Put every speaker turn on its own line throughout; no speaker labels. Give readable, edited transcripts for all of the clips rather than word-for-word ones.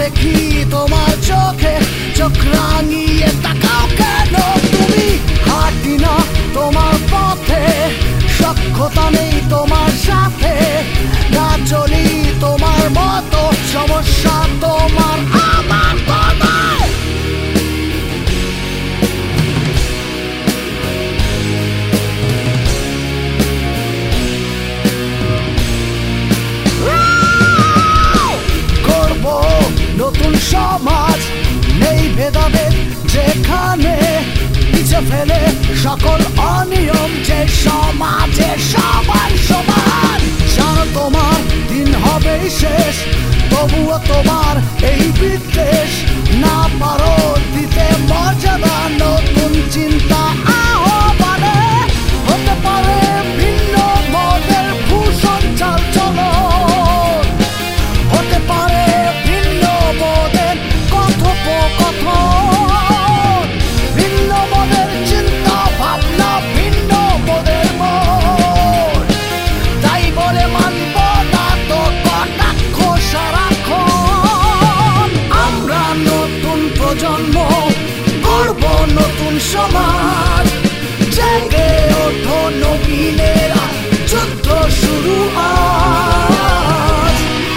দেখি তোমার চোখে, চোখ রাঙিয়ে তাকাও কেন তুমি? হাঁটি না তোমার পথে, সখ্যতা নেই তোমার সাথে, না চলি তোমার মতো, সমস্যা তোমার আমার কথা। করব নতুন সমাজ, নেই ভেদাভেদ যেখানে, পিছে ফেলে সকল অনিয়ম, যে সমাজে সবার সমান। জানো তোমার দিন হবে শেষ, তবুও তোমার এই বিদ্বেষ, না পারো দিতে মর্যাদা নতুন চিন্তা আহ্বানে। হতে পারে ভিন্ন মদের ভূষণ চাল চলন, হতে পারে ভিন্ন মদের কথোপকথন, ভিন্ন মদের চিন্তা ভাবনা, ভিন্ন মদের মন। তাই বলে মানব না তো কটাক্ষ সারাক্ষণ। আমরা নতুন প্রজন্ম, গড়ব নতুন সমাজ, জেগে ওঠো নবীনেরা, যুদ্ধ শুরু আজ।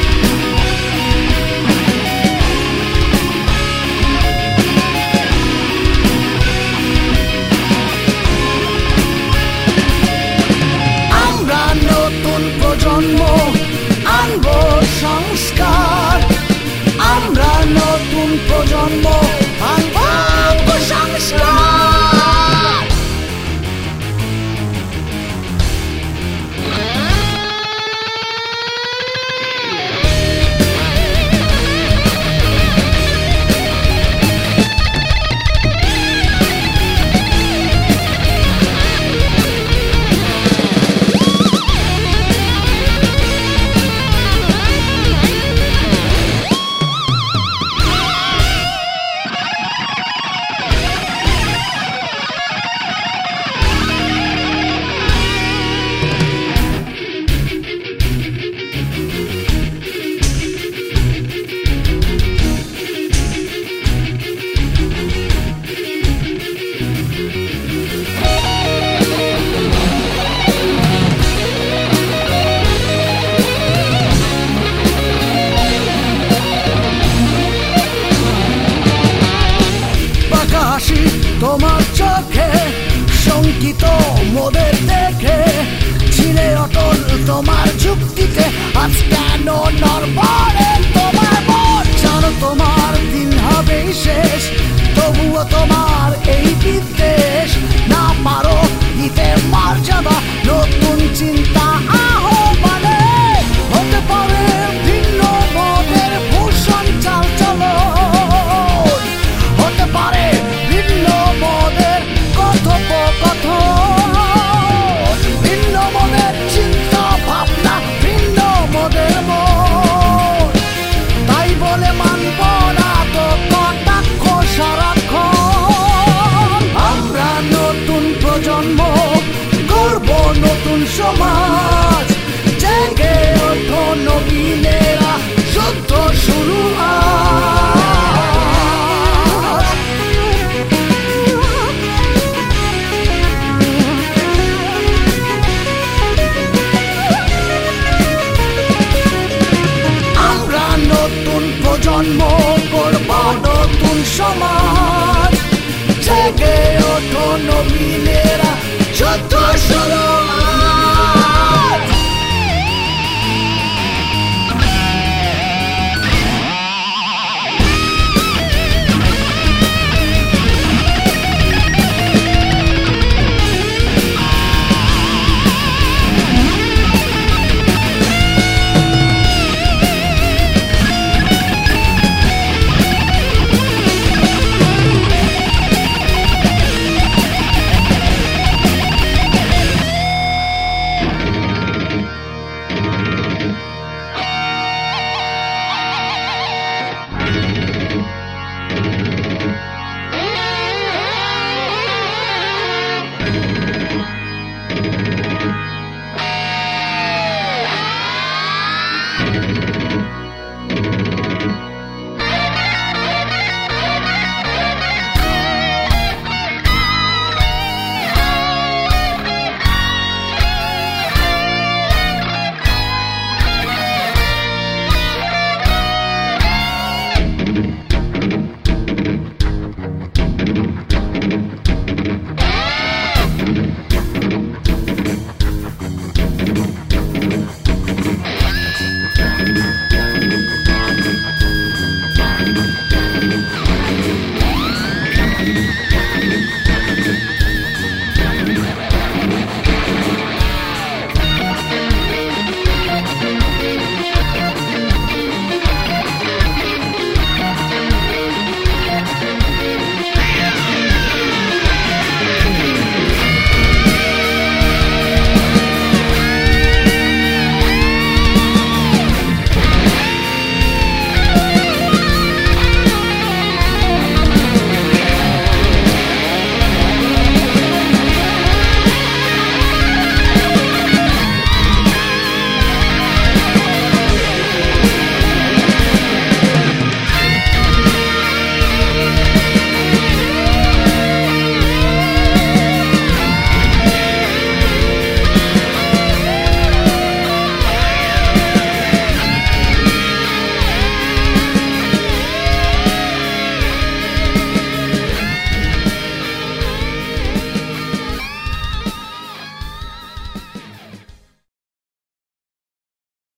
আমরা নতুন প্রজন্ম, আনব সংস্কার। আমরা নতুন প্রজন্ম, আনব সংস্কার। তোমার চোখে শঙ্কিত মোদের দেখে, ছিলে অটল তোমার যুক্তিতে, আজ কেন নড়বড়ে তোমার মন? জানো তোমার দিন হবে শেষ, তবুও তোমার এই বিদ্বেষ, না পারো দিতে মর্যাদা নতুন চিন্তা আহ্বানে। হতে পারে ভিন্ন মদের ভূষণ চাল চলন, হতে পারে ভিন্ন মদের কথোপকথন, ভিন্ন মদের চিন্তা ভাবনা, ভিন্ন মদের মন। তাই বলে মানব না তো কটাক্ষ সারাক্ষণ। আমরা নতুন প্রজন্ম, গড়ব নতুন সমাজ, জেগে ওঠো নবীনেরা, যুদ্ধ শুরু আজ। আমরা নতুন প্রজন্ম, গড়ব নতুন সমাজ, জেগে ওঠো নবীনেরা, যুদ্ধ শুরু।